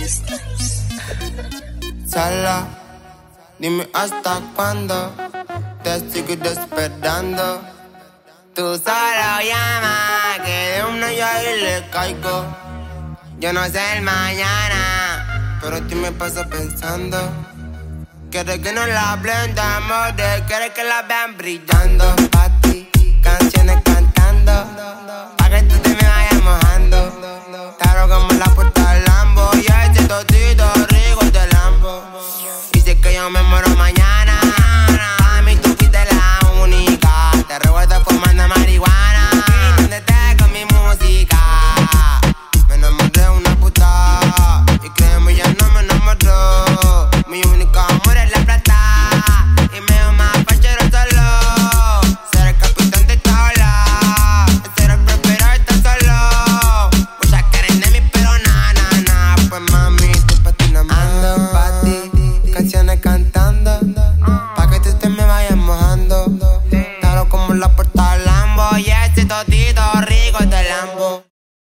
Sala, dime hasta cuándo te sigo esperando. Tú solo llama, que de una yo ahí le caigo. Yo no sé el mañana, pero a ti me pasa pensando. Quieres que no la hablen de amores, quieres que la vean brillando. Pa' ti, canciones cantando, pa' que tú te me vayas mojando. Claro como la puerta del Lambo, y ese totito rico de Lambo. Y si es que yo me muero mañana, a mí tú fuiste la única. Te recuerdo fumando marihuana, brindándote con mi música. Me enamoré de una puta, y créeme ya no me enamoró. Mi único amor es la plata, y me dio más fachero solo. Ser el capitán de esta ola, ser el próspero está solo. Muchas quieren de mí pero na. Pues mami, tú pa' ti nada más. Ando pa' ti, canciones cantando, pa' que tú te me vayas mojando. Claro como la puerta del Lambo, y ese totito rico de Lambo.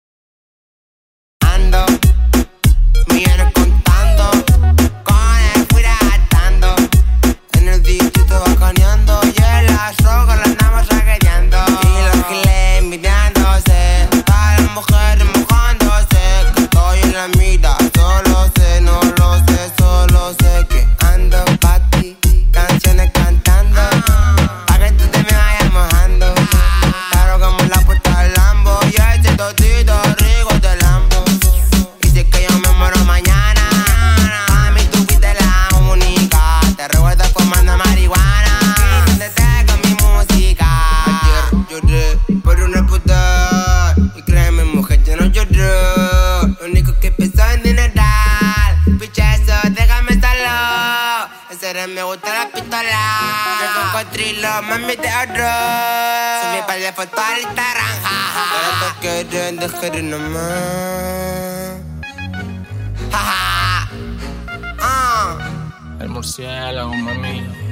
Ando, millones contando, con el fuera gastando. En el distrito bacaneando, y en las rocas la andamos raqueteando. Y los giles envidiándose, todas las mujeres mojándose. Que estoy en la mira, solo sé, no lo sé, solo sé que ando pa' ti, canciones cantando, pa' que tú te me vayas mojando. Claro como la puerta del Lambo, y ese totito rico de Lambo. Y si es que yo me muero mañana, a mí tú fuiste la única. Te recuerdo fumando marihuana, brindándote con mi música. Ayer lloré por una puta, y créeme mujer, yo no lloré. Lo único que pensaba en dineral, picha eso, déjame solo. En serio me gusta la pistola, el cocodrilo, mami te oro. Subí par de fotos al Instagram, jaja. Ahora te quieren dejar nomás. Jaja. El murciélago, mami.